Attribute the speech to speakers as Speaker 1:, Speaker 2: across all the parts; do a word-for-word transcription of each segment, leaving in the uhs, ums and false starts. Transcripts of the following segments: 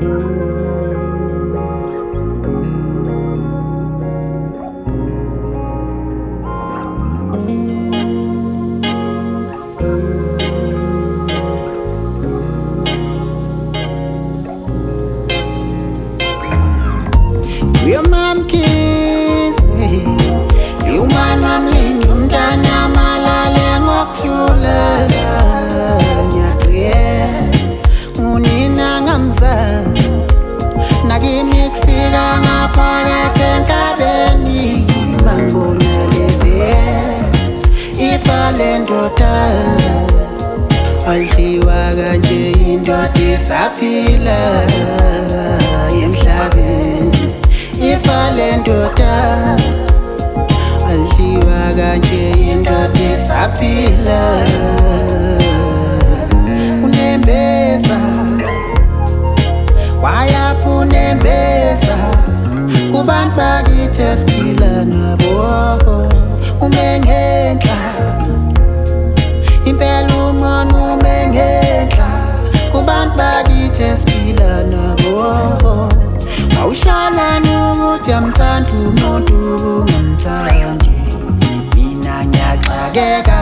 Speaker 1: uyomamkisi umana mlindi umntana malale ngokuthula nyaciye unina ngamzali nakimiksika ngaphakathi enkabeni mangibona lezi ifa lendoda alidliwa kanje indoda isaphila emhlabeni ifa lendoda alidliwa kanje indoda isaphila unembeza wayapha unembeza kubantu bakithi esiphila nabo ume ngenhla impela umona ume ngenhla kubantu bakithi esiphila nabo awushalani ukuthi amthanda umuntu ungamthandi mina ngiyaxakeka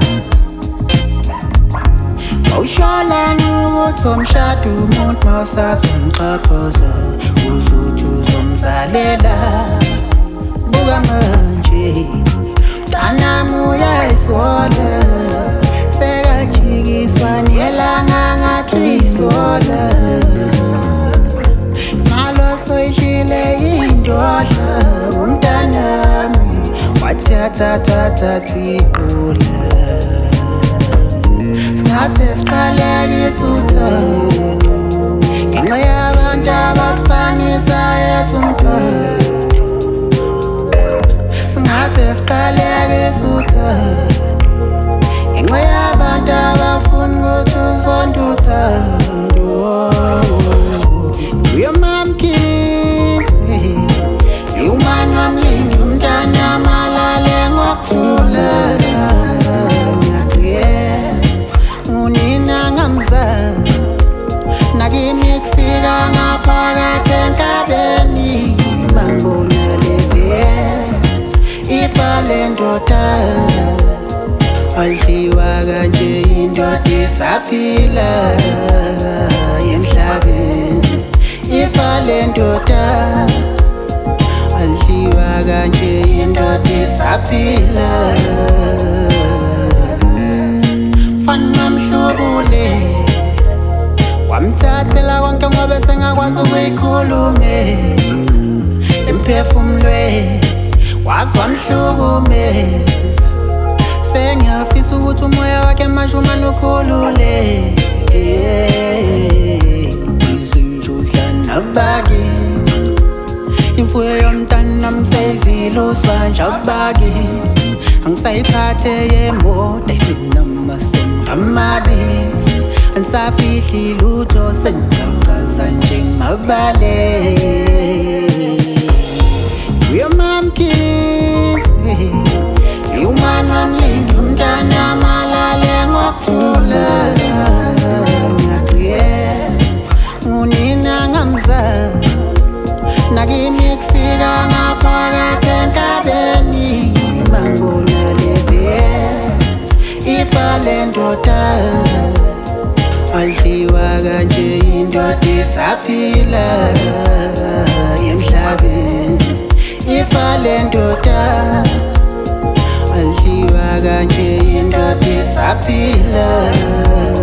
Speaker 1: awushalani ukuthi umshada umuntu mawusazomxhaphoza uzuthi uzomzalela buka manje mntanami uyayisola sekajikiswa nelanga ngathi uyisola malo soyishile indodla umntanami wathathathatha ibhula singase siqalekise uthando ngenxa yabantu abasifanisa esumthando singase siqalekise uthando ngenxa yabantu abafuna ukuthi uzonde uthando uyomamkisi umana mlindi umntana malale ngokuthula unina ngamzali nakimiksika ngaphakathi enkabeni mangibona lezi ifa lendoda alidliwa kanje indoda isaphila emhlabeni ifa lendoda alidliwa kanje indoda isaphila fana mhlubule wamthathela konke ngoba sengakwazi ukuyikhulume emphefumulweni wazi wamhlukumeza sengiyafisa ukuthi umoya wakhe manje umane ukhulule izinjudla nabaki imfuyo yomntana ngisayiziluzwa nje abaki angisayiphathe yemoto ayisinamasonto amabili anisafihli lutho sengicacaza njengamabale uyomamkisi umana mlindi umntana malale ngokuthula nyaciye unina ngamzali nakimiksika ngaphakathi enkabeni mangibona lezi ifa lendoda alidliwa kanje indoda isaphila emhlabeni ifa lendoda alidliwa kanje indoda isaphila